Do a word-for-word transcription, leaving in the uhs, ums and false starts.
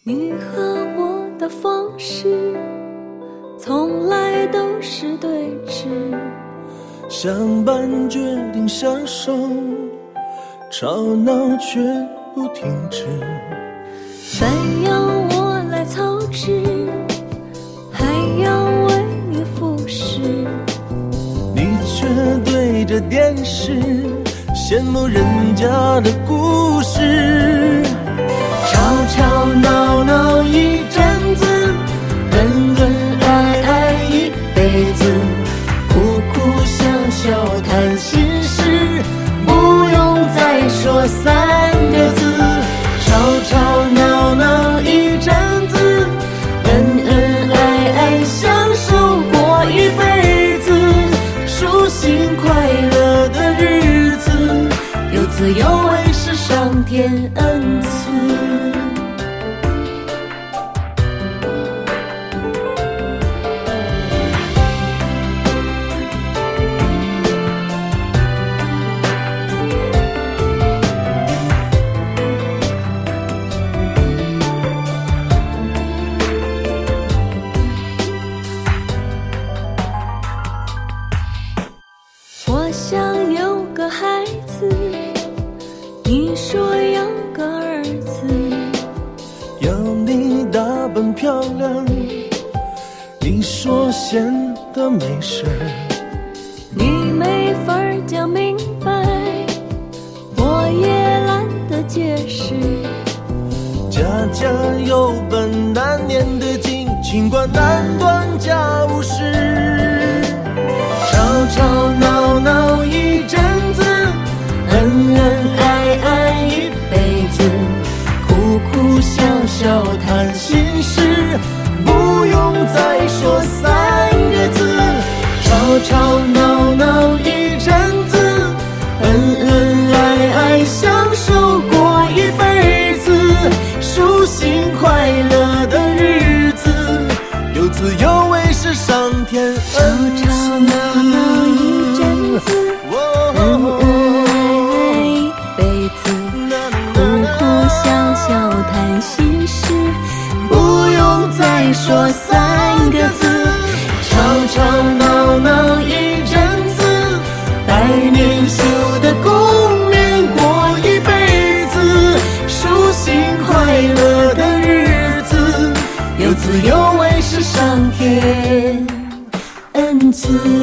你和我的方式从来都是对峙， 相伴决定相守，吵闹却不停止。 饭要我来操持，还要为你服侍， 你却对着电视羡慕人家的故事。吵吵闹闹一阵子，恩恩爱爱一辈子，哭哭笑笑谈心事，不用再说三个字。吵吵闹闹一阵子，恩恩爱爱相守过一辈子，舒心快乐的日子，有滋有味是上天恩赐。 我想有个孩子，你说要个儿子， 要你打扮漂亮，你说显得没事。 你没法讲明白，我也懒得解释。 家家有本难念的经，尽管难断家务事。吵吵闹闹一阵子，恩恩爱爱一辈子，哭哭笑笑谈心事，不用再说三个字。吵吵闹闹一阵子，恩恩爱爱相守过一辈子，舒心快乐的日子，有滋有味是上天恩赐。 吵吵闹闹一阵子，恩恩爱爱一辈子，哭哭笑笑谈心事，不用再说三个字。 吵吵闹闹一阵子，百年修得共勉过一辈子，舒心快乐的日子，有滋有味是上天恩赐。